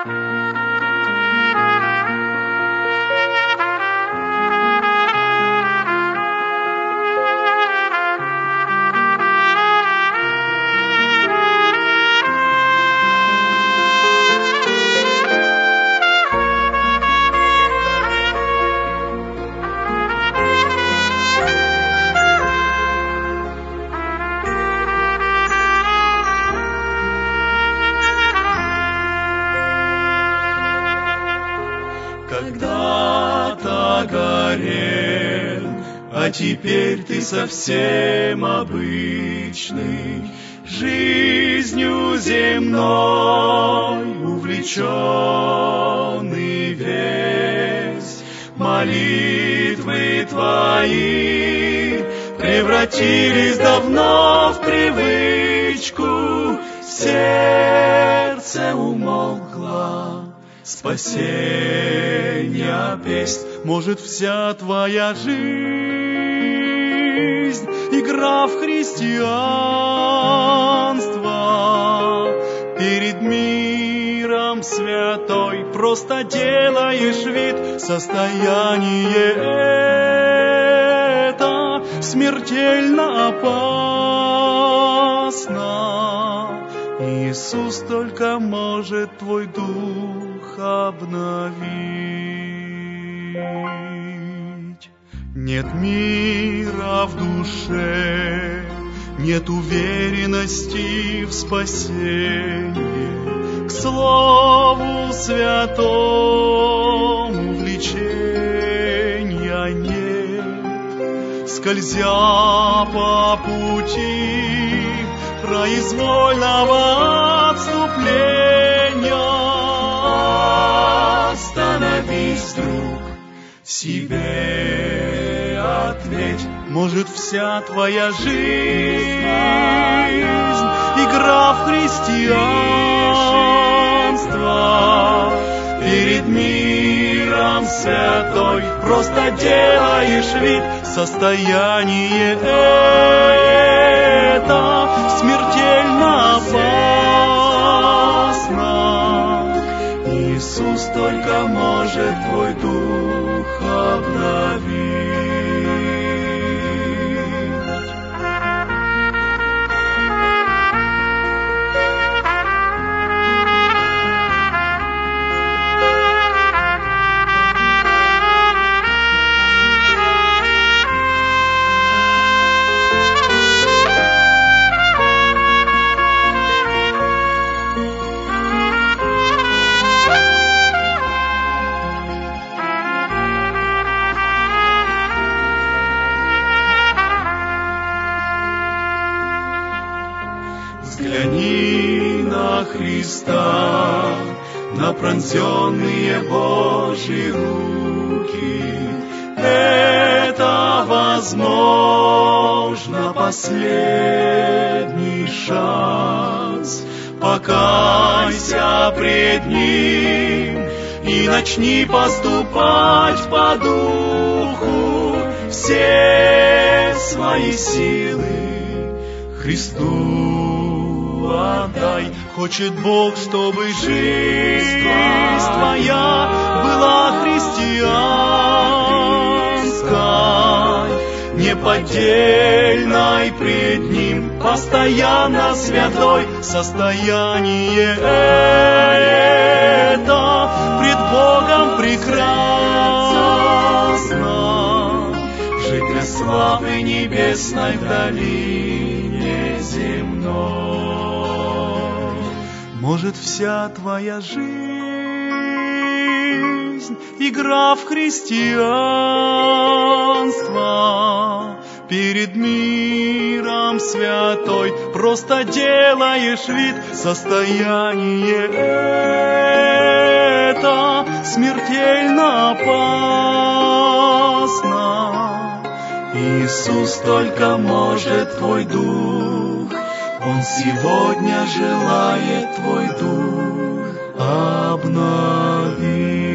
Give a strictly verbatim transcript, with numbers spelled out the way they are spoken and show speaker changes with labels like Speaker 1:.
Speaker 1: Когда-то горел, а теперь ты совсем обычный, жизнью земной увлеченный весь. Молитвы твои превратились давно в привычку, сердце умолкло. Спасения песнь, может, вся твоя жизнь игра в христианство. Перед миром святой просто делаешь вид, состояние это смертельно опасно. Иисус только может твой дух обновить. Нет мира в душе, нет уверенности в спасении. К слову святому влечения нет. Скользя по пути произвольного отступления, остановись, друг, себе ответь. Может, вся твоя жизнь игра в христианство. Перед миром святой просто делаешь вид, состояние это смертельно опасно. Иисус только может твой дух обновить. Взгляни на Христа, на пронзенные Божьи руки. Это, возможно, последний шанс. Покайся пред Ним и начни поступать по духу. Все свои силы Христу отдай. Хочет Бог, чтобы жизнь твоя была христианской, неподдельной пред Ним, постоянно святой. Состояние это пред Богом прекрасно. Жить для славы небесной в долине земной. Может, вся твоя жизнь игра в христианство. Перед миром святой просто делаешь вид, состояние это смертельно опасно. Иисус только может твой дух, Он сегодня желает твой дух обновить.